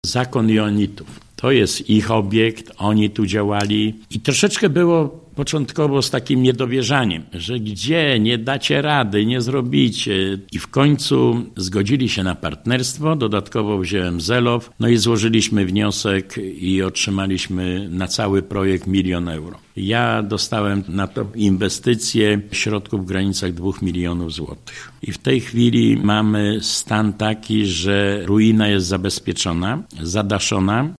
Zakon Joannitów. To jest ich obiekt, oni tu działali i troszeczkę było początkowo z takim niedowierzaniem, że gdzie, nie dacie rady, nie zrobicie. I w końcu zgodzili się na partnerstwo, dodatkowo wziąłem Zelow, no i złożyliśmy wniosek i otrzymaliśmy na cały projekt 1 000 000 euro. Ja dostałem na to inwestycje środków w granicach 2 milionów złotych. I w tej chwili mamy stan taki, że ruina jest zabezpieczona, zadaszona.